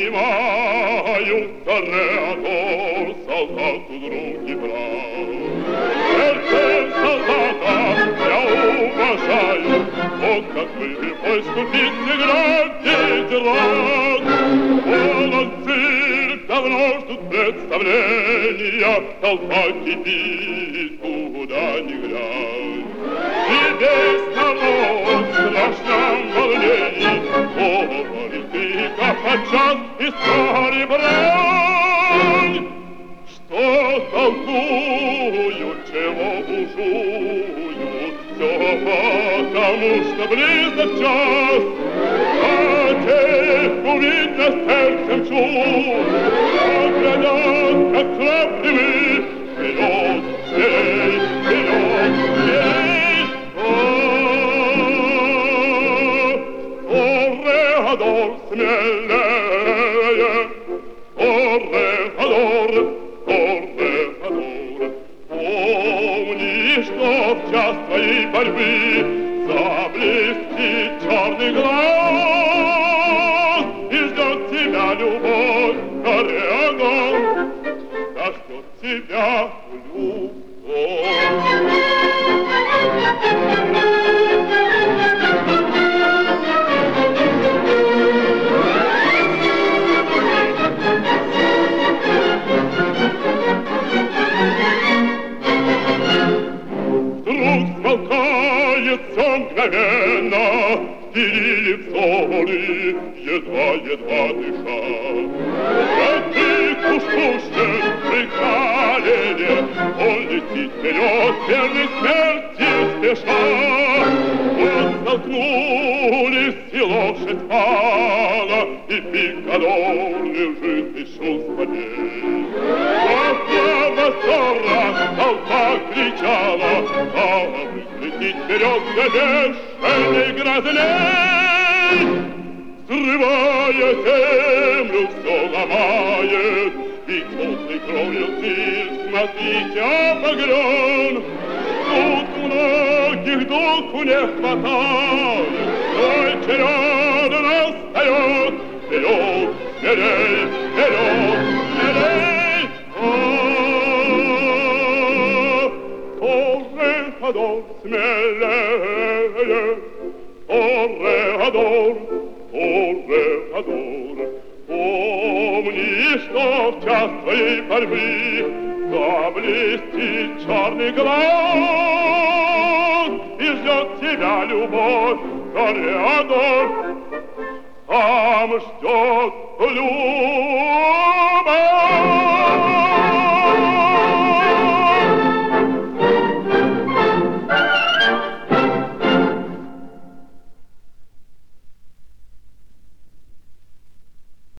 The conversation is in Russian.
обнимаю, Тореадор, солдату друг и брат. Сердце солдата я уважаю, он как вы ступить играть ветеран. Молодцы, давно ждут представления, толпа кипит, куда ни глянь. И весь народ в страшном волнении говорит крика подчас истории брань. Что толкуют, чего бушуют, все потому, что близок час. А тех увидно сердцем чуд, оглядят, как крапли мы, вперед, смелей, вперед, смелей. Тореадор, смелее, Тореадор, Тореадор, помни, что в час твоей борьбы заблестит черный глаз, и ждет тебя любовь, Тореадор, да ждет тебя любовь. Смолкает все мгновенно, перелив соли, едва-едва дыша. А ты куштушен при колене, он летит вперед, верной смерти спеша. Вот столкнулись, и лошадь пала, и пикадор лежит без чувства ней. Восторга толпа кричала, а летит вперед бешеный грозный. Срывая землю, все ломает, и толстой кровью ты, смотрите, обогрен. Тут многих духу не хватает, твой черед настает. Вперед, смелей, вперед, смелей. Тореадор, смелее, Тореадор, Тореадор, помни, что в час твоей борьбы заблестит черный глаз, и ждет тебя любовь, Тореадор, там ждет любовь.